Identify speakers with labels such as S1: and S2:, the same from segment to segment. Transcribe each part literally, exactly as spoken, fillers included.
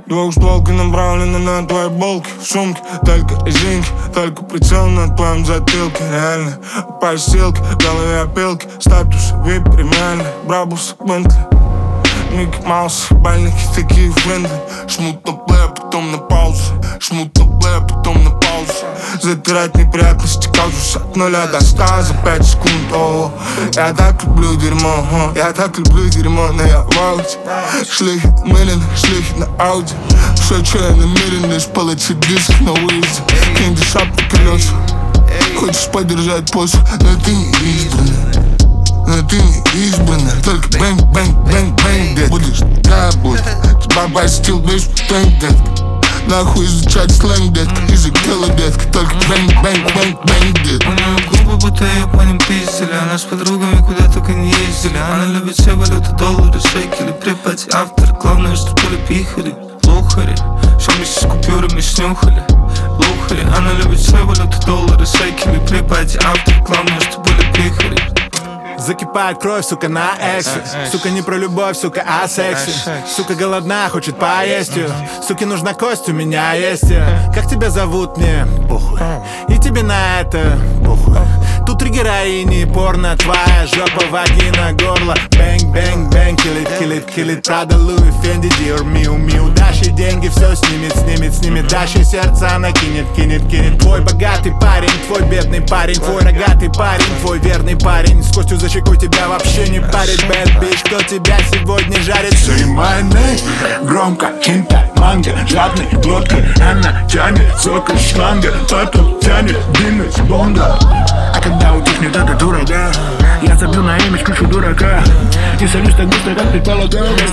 S1: Двухстволки направлены на твои булки. В сумке только резинки, только прицел на твоем затылке. Реально, постилки, в голове опилки. Статус вип премиальный, Брабус, Бентли, Микки Маус, бальники такие френдли. Жмут на плей, а потом на паузу. Жмут на плей, а потом на паузу. Затирать неприятности казус от нуля до ста за пять секунд. О, я так люблю дерьмо, о, я так люблю дерьмо, но я в ауте. Шлихи намерены, шлихи на ауде. Все, что я намерен, лишь получить диск на улице. Кинь шапку колеса. Хочешь подержать позу, но ты не избранный. Но ты не избранный. Только бэнг, бэнг, бэнг, бэнг, дед. Будешь такая будет. Тебя бастил, бейс, бэнг, дед. Нахуй изучать сленг, детка, язык кiller, детка. Только бэнг, бэнг, бэнг, бэнг, детка.
S2: У нее губы, будто ее по ним пиздили. Она с подругами куда только не ездили. Она любит все валюты, доллары, шекели. Припать автор, главное, что были пихали. Лухари, что вместе с купюрами снюхали. Лухари, она любит все валюты, доллары, шекели. Припать автор, главное, что были пихали.
S3: Закипает кровь, сука, на эксе. Сука, не про любовь, сука, а сексе. Сука, голодна, хочет поесть ее. Суке нужна кость, у меня есть ее. Как тебя зовут, мне похуй. И тебе на это похуй. Тут три героини, порно, твоя жопа, вагина, горло. Бэнг, бэнг, бэнг, киллит, киллит, киллит. Прада, Луи, Фенди, Диор, Миу, Миу. Дашь ей деньги, все снимет, снимет, снимет. Дашь ей сердце, она кинет, кинет, кинет. Твой богатый парень, твой бедный парень. Твой рогатый парень, твой верный парень. С костью за щекой тебя вообще не парит. Bad bitch, кто тебя сегодня жарит?
S4: Say my name, громко, хентай, манго. Жадной глоткой она тянет сок из шланга. Потом тянет длинный с бонга. А когда утихнет эта дурага, я забил на имидж кучу дурака. Не солюсь так быстро, как предполагал.
S2: У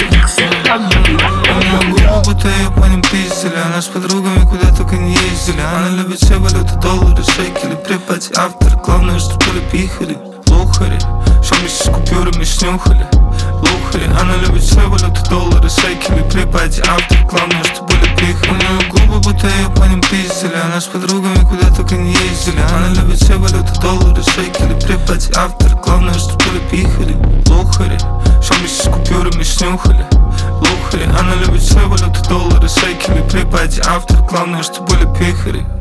S2: нее губы, будто ее по ним пиздили. Она с подругами куда только не ездили. Она любит все валюты, доллары, шекели. Припать автор, главное, что были пихали. Лухари, что вместе с купюрами снюхали. Лухари, она любит все валюты, доллары, шекели. Припать автор, главное, что были пихали. У нее губы, будто ее по ним пиздили. Она с подругами куда только не ездили. Она любит все валюты, доллары, шекели. Припать автор, главное, что были пихали. Лухари, что вместе с купюрами снюхали. Лухари, она любит все валюты, доллары, шекели. Припать автор, главное, что были пихали.